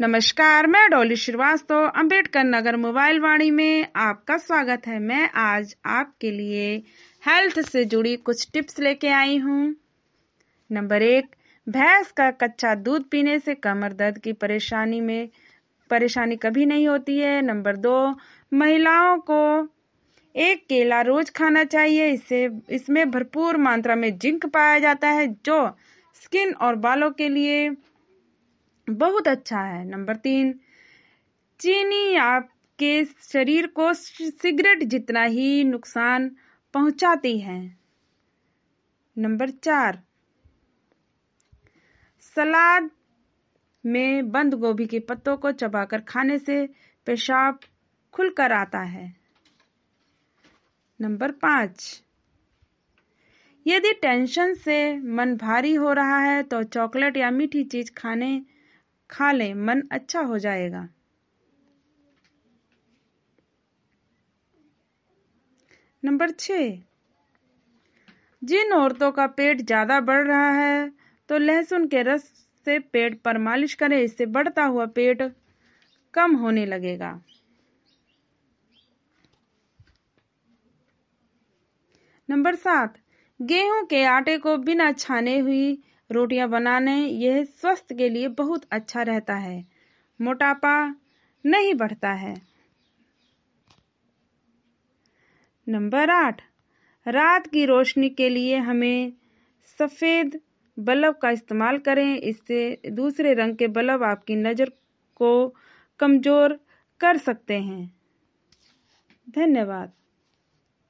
नमस्कार, मैं डॉली श्रीवास्तव अंबेडकर नगर मोबाइल वाणी में आपका स्वागत है। मैं आज आपके लिए हेल्थ से जुड़ी कुछ टिप्स लेके आई हूँ। नंबर 1, भैंस का कच्चा दूध पीने से कमर दर्द की परेशानी कभी नहीं होती है। नंबर 2, महिलाओं को एक केला रोज खाना चाहिए। इसमें भरपूर मात्रा में जिंक पाया जाता है जो स्किन और बालों के लिए बहुत अच्छा है। नंबर 3, चीनी आपके शरीर को सिगरेट जितना ही नुकसान पहुंचाती है। नंबर 4, सलाद में बंद गोभी के पत्तों को चबाकर खाने से पेशाब खुलकर आता है। नंबर 5, यदि टेंशन से मन भारी हो रहा है तो चॉकलेट या मीठी चीज खा लें, मन अच्छा हो जाएगा। नंबर 6, जिन औरतों का पेट ज्यादा बढ़ रहा है तो लहसुन के रस से पेट पर मालिश करें, इससे बढ़ता हुआ पेट कम होने लगेगा। नंबर 7, गेहूं के आटे को बिना छाने हुई रोटियां बनाने, यह स्वास्थ्य के लिए बहुत अच्छा रहता है, मोटापा नहीं बढ़ता है। नंबर 8, रात की रोशनी के लिए हमें सफेद बल्ब का इस्तेमाल करें, इससे दूसरे रंग के बल्ब आपकी नजर को कमजोर कर सकते हैं। धन्यवाद।